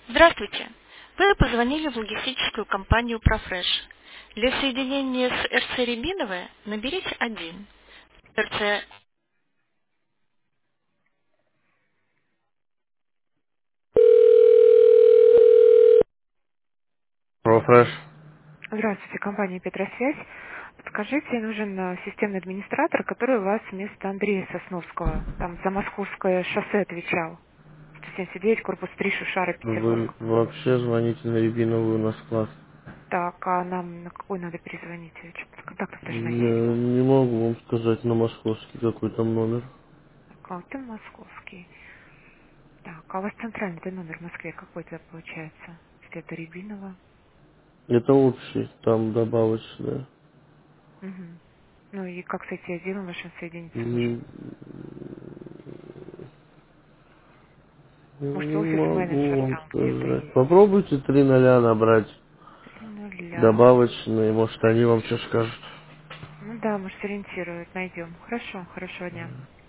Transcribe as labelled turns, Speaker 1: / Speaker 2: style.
Speaker 1: Здравствуйте. Вы позвонили в логистическую компанию «Профреш». Для соединения с РЦ Рябиновой наберите 1. РЦ... Профреш.
Speaker 2: Здравствуйте, компания «Петросвязь». Подскажите, нужен системный администратор, который у вас вместо Андрея Сосновского, там за Московское шоссе отвечал. 179, корпус 3, Шушара,
Speaker 1: Вы
Speaker 2: Петербург.
Speaker 1: вообще звоните на Рябиновую на склад.
Speaker 2: Так, а нам на какой надо перезвонить? Что-то контактов даже на
Speaker 1: Я
Speaker 2: 7.
Speaker 1: не могу вам сказать на московский какой там номер.
Speaker 2: Так, а вот он московский. Так, а у вас центральный номер в Москве какой-то получается? Если это Рябинова.
Speaker 1: Это общий, там добавочное.
Speaker 2: Угу. Ну и как с этим отделом вашим соединиться тоже?
Speaker 1: Не,
Speaker 2: Может,
Speaker 1: не могу
Speaker 2: офис-менеджер
Speaker 1: вам
Speaker 2: там где-то
Speaker 1: сказать.
Speaker 2: есть?
Speaker 1: Попробуйте 3 0 набрать
Speaker 2: 3 0.
Speaker 1: добавочные, может они вам что скажут.
Speaker 2: Ну да, может, сориентируют, найдем. Хорошо, хорошего дня.